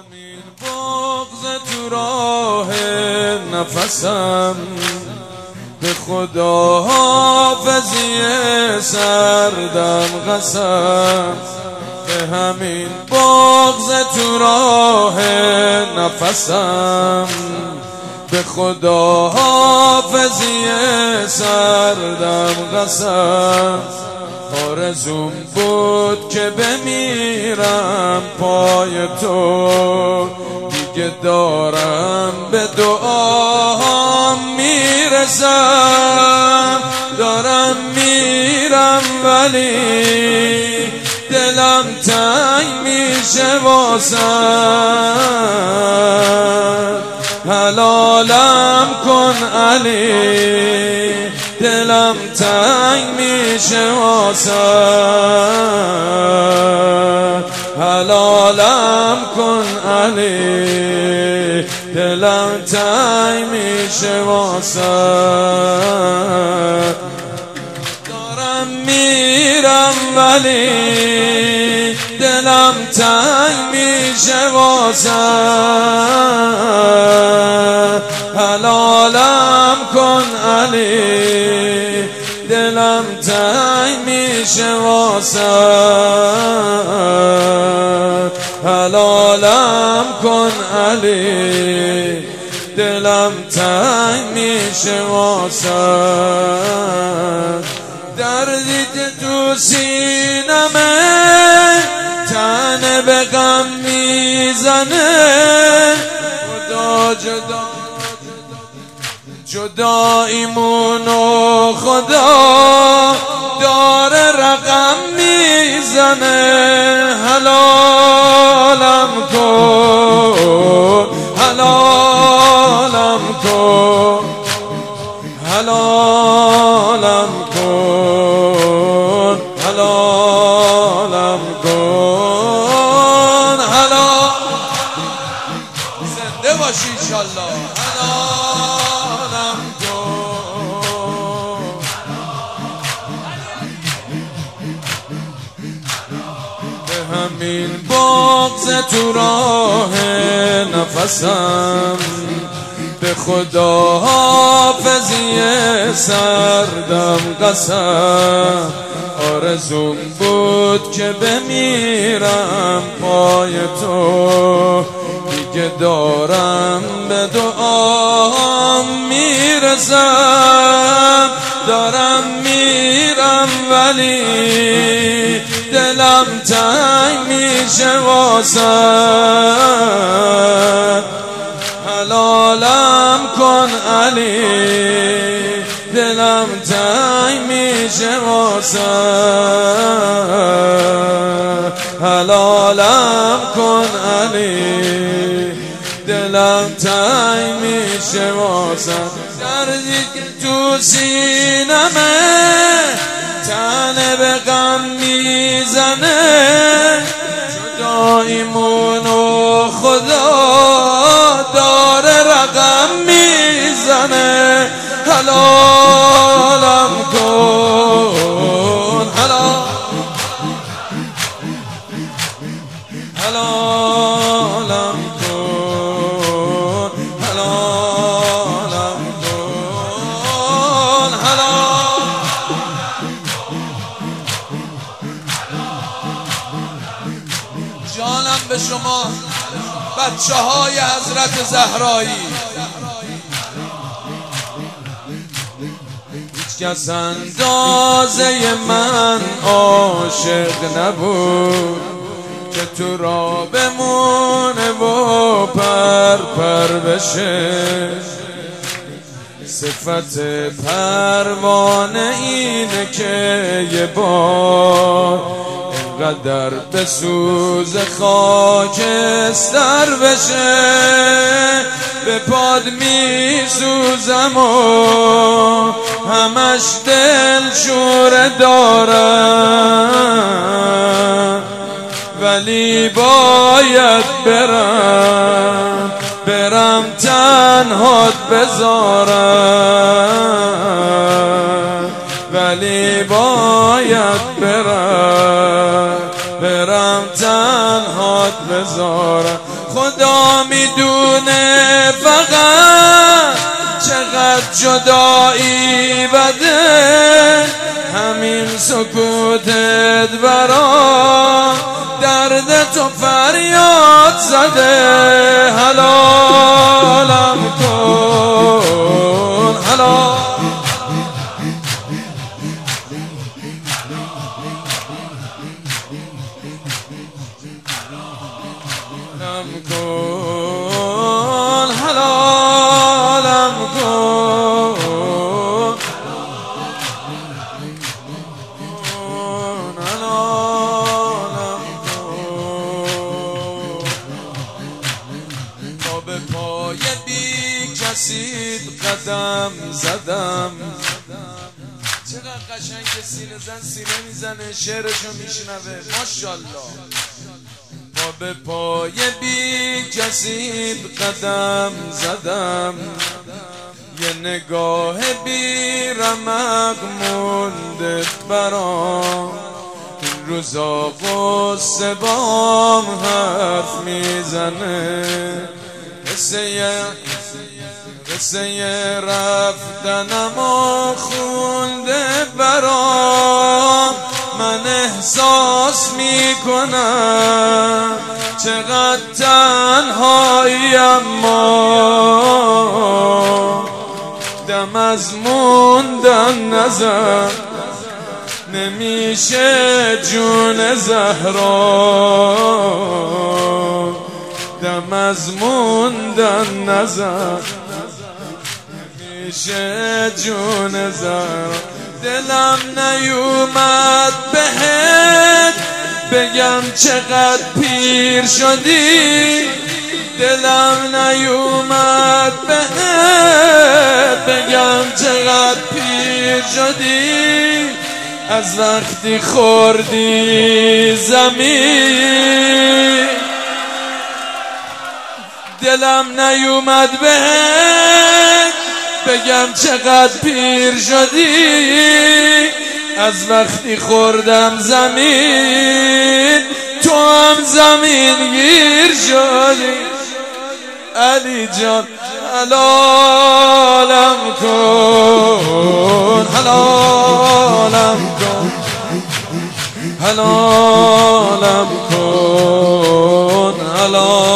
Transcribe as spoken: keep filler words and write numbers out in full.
همین بغض تو راه نفسم، به خدا حافظی سردم قسم. به همین بغض تو راه نفسم، به خدا حافظی سردم قسم. آرزوم بود که بمیرم پای تو، دیگه دارم به دعاهام میرسم. دارم میرم ولی دلم تنگ میشه واسم. حلالم کن علی، دلم تنگ میشه واسم. حلالم کن علی، دلم تنگ میشه واسم. دارم میرم ولی دلم تنگ میشه واسم. حلالم کن علی، دلم تنگ میشه واسم. حلالم کن علی، دلم تنگ میشه واسم. دردی که تو سینمه تنه به غم میزنه. خدا جدا جداییمونو خدا داره رقم میزنه. حلالم کن، حلالم کن، حلالم کن، حلالم کن، حلال. زنده باشی انشالله. حلالم کن. به همین بغض تو راه نفسم، به خدا حافظی سردم قسم. آرزوم بود که بمیرم پای تو، دیگه دارم به دعام میرسم. دارم میرم ولی دلم تنگ میشه واسم. حلالم کن علی، دلم تنگ میشه واسم. حلالم کن علی، دلم تنگ میشه واسم. دردی که تو سینمه تنه به غم میزنه. جداییمونو خدا داره رقم میزنه. حلالم کن، حلال، حلالم کن، حلالم کن، حلال. جانم به شما بچه های حضرت زهرایی. هیچکس اندازه من عاشق نبود که تو را بمونه و پر پر بشه. صفت پروانه اینه که یه بار اینقدر به سوز خاکستر بشه. به پاد می سوزم و همش دل شوره دارم، ولی باید برم برم تنهات بذارم. ولی باید برم برم تنهات بذارم. نذارم. خدا میدونه فقط چقدر جدایی بده، همین سکوتت برا درد تو فریاد زده. حلالم کن حلال حلالم کن حلالم کن حلالم کن. تا به پای بی کسی قدم زدم. چقدر قشنگ سینه زن سینه میزنه شعرشو میشنوه ماشاءالله. تا به پای بی کسی قدم زدم، یه نگاه بی رمق مونده برام. این روزا غصه بام حرف میزنه، قصه قصه رفتنمو خونده برام. من احساس میکنم چقدر تنهایی، اما دم از موندن نزن نمیشه جون زهرا. دم از موندن نزن نمیشه جون زهرا. دلم نیومد بهت بگم چقدر پیر شدی، دلم نیومد بهت بگم چقدر پیر شدی. از وقتی خوردی زمین، دلم نیومد بهت بگم چقدر پیر شدی. از وقتی خوردم زمین، تو هم زمین گیر شدی. علی جان حلالم کن حلالم کن حلالم کن حلال